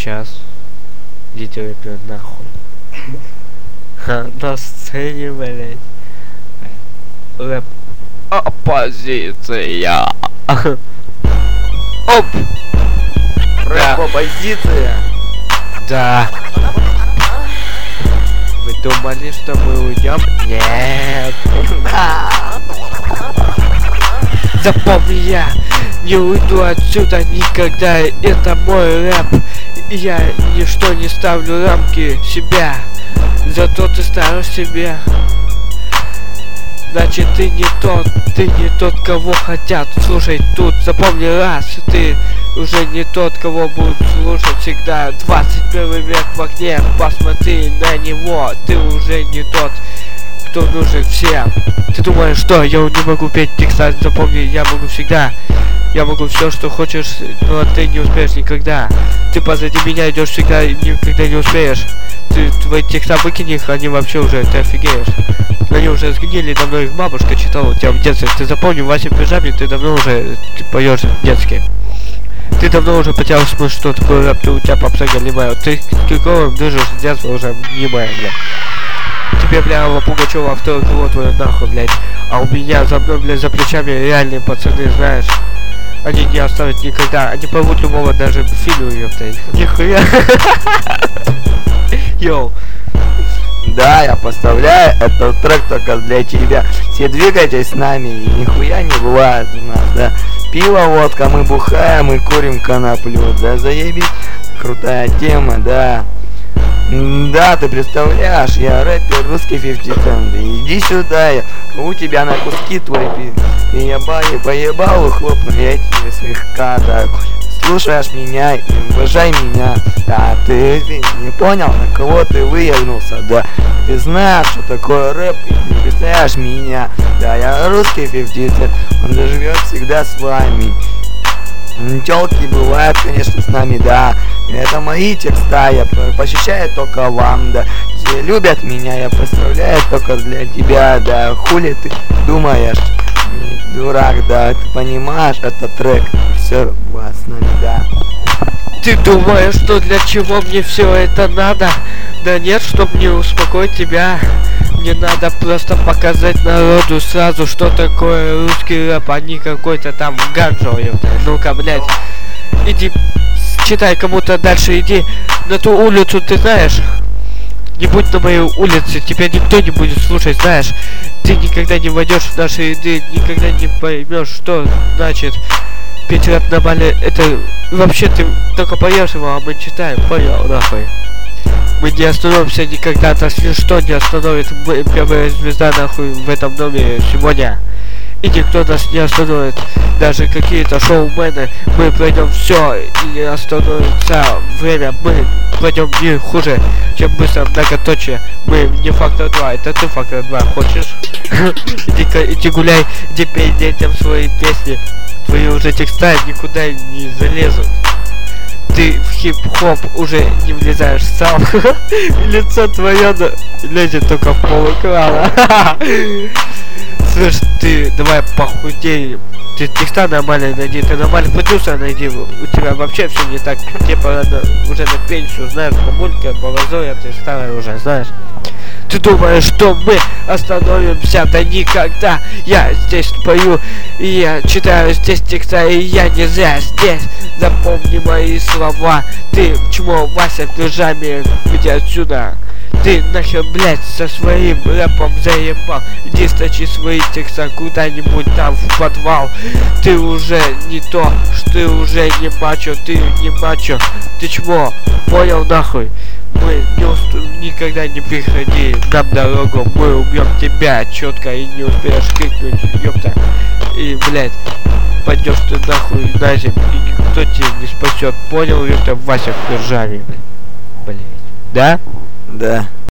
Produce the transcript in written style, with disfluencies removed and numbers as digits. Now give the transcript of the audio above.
сейчас идите рэпер нахуй. На сцене, блять. Рэп. Оппозиция. Оп! Рэп оппозиция. Да. Вы думали, что мы уйдем? Нет. Запомни, я не уйду отсюда никогда. Это мой рэп. Я ничто не ставлю рамки себя. Зато ты ставишь себе. Значит, ты не тот, кого хотят слушать тут. Запомни раз, ты уже не тот, кого будут слушать всегда. 21 век в окне, посмотри на него. Ты уже не тот, кто нужен всем. Ты думаешь, что я не могу петь текста? Запомни, я могу всегда. Я могу все, что хочешь, но ты не успеешь никогда. Ты позади меня идешь всегда и никогда не успеешь. Ты твои текста выкини их, они вообще уже, ты офигеешь. Они уже сгнили, давно их бабушка читала у тебя в детстве. Ты запомни, Вася в пижаме, ты давно уже поешь детский. Ты давно уже потерял смысл, что такое рэп, ты у тебя попса голимая. Ты кирковым движешь с детства уже немая, блядь. Тебе, бля, Пугачева второе крыло твое нахуй, блядь. А у меня за мной, блядь, за плечами реальные пацаны, знаешь. Они не оставят никогда, они порвут любого даже фильма, ёпта. Нихуя. Йоу. Да, я поставляю этот трек только для тебя. Все двигайтесь с нами, и нихуя не бывает у нас, да. Пиво, водка, мы бухаем, мы курим коноплю, да, заебись, крутая тема, да. Да, ты представляешь, я рэпер, русский 50 Cent. Иди сюда, я у тебя на куски твой поебал, хлопну я тебе слегка, да. Слушаешь меня и уважай меня. Да, ты не понял, на кого ты выявился, да. Ты знаешь, что такое рэп, и не представляешь меня. Да, я русский 50 Cent, он заживет всегда с вами. Тёлки бывают, конечно, с нами, да. Это мои текста, я посвящаю только вам, да. Все любят меня, я представляю только для тебя, да. Хули ты думаешь, дурак, да. Ты понимаешь, это трек, все вас с нами, да. Ты думаешь, что для чего мне все это надо? Да нет, чтоб не успокоить тебя. Мне надо просто показать народу сразу, что такое русский рэп, а не какой-то там ганжовый. Ну-ка, блядь, иди, читай кому-то дальше, иди на ту улицу, ты знаешь? Не будь на моей улице, тебя никто не будет слушать, знаешь? Ты никогда не войдешь в наши ряды, никогда не поймешь, что значит петь рэп на бале. Это вообще ты только поешь его, а мы читаем, понял, нахуй. Мы не остановимся никогда, нас ничто не остановит. Мы первая звезда, нахуй, в этом доме сегодня. И никто нас не остановит. Даже какие-то шоумены. Мы пройдем все и не остановится время. Мы пройдем не хуже, чем быстро многоточие. Мы не фактор 2, это ты фактор 2. Хочешь? Иди гуляй, иди пей детям свои песни. Твои уже текста никуда не залезут. Ты в хип-хоп уже не влезаешь сам. Лицо твое лезет только в полэкрана. Слышь, ты давай похудей. Ты текста нормально найди, ты нормальный продюсер найди. У тебя вообще все не так. Тебе пора уже на пенсию, знаешь, мамулька, балазоя, ты старая уже, знаешь. Ты думаешь, что мы остановимся? Да никогда. Я здесь пою, и я читаю здесь текста, и я не зря здесь. Запомни мои слова. Ты чмо, Вася в пижаме, иди отсюда. Ты нахер, блядь, со своим рэпом заебал. Иди сточи свои текста куда-нибудь там в подвал. Ты уже не то, ты уже не мачо, ты не мачо. Ты чмо, понял нахуй? Мы никогда не приходи нам дорогу, мы убьем тебя четко и не успеешь крикнуть, ёпта. И, блядь, пойдешь ты нахуй на землю, и никто тебя не спасет, понял, ёпта, Вася в пижаме, блядь. Да? Да.